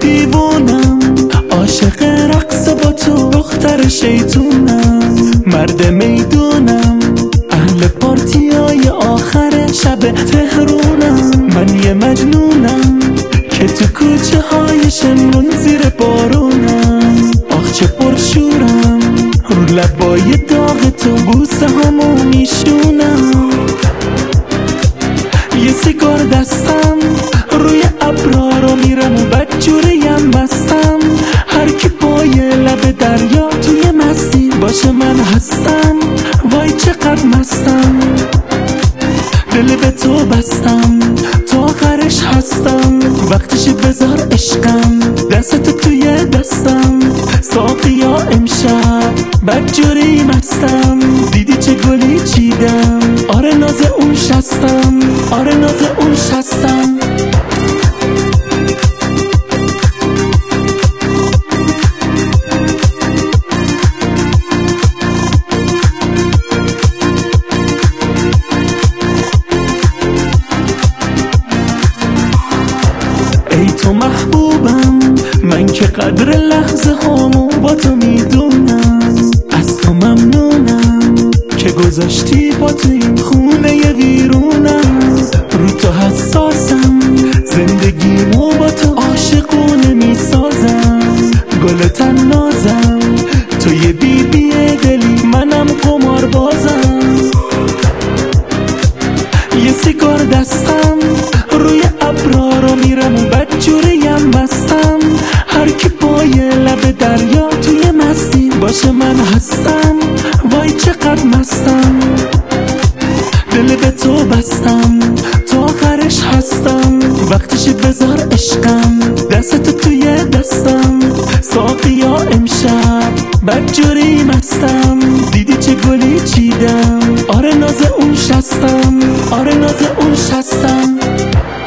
دیوونم، عاشق رقص با تو دختر شیطونم، مرد میدونم، اهل پارتیای آخر شب تهرونم. من یه مجنونم که تو کوچه های شمرون زیر بارونم. آخ چه پرشورم، رو لبای داغ تو بوسه همو میشونم. یه سیگار دستم، روی ابرا رو میرم و بدجوریم بستم. هر کی پای لب دریا توی مستی باشه من هستم. وای چقدر مستم، دل به تو بستم، تا آخرش هستم. وقتش بذار عشقم، دستت توی دستم. ساقیا امشب بدجوری مستم، دیدی چه گلی چیدم. آره ناز اون شستم، آره ناز اون شستم. ای تو محبوبم، من که قدر لحظه هامو با تو میدونم. از تو ممنونم که گذاشتی با تو این خونه ویرونم. رو تو حساسم، زندگیمو با تو عاشقونه میسازم. گل تنازم، تو یه بیبی دلی، منم قمار بازم. یه سیگار دستم، روی ابرا رو میرم و بدجوریم بستم. هر کی پای لب دریا توی مستی باشه من هستم. وای چقدر مستم، دل به تو بستم، تا آخرش هستم. وقتش بذار عشقم، دستت توی دستم. ساقیا امشب بدجوری مستم، دیدی چه گلی چیدم. آره ناز اون شستم، آره ناز اون شستم.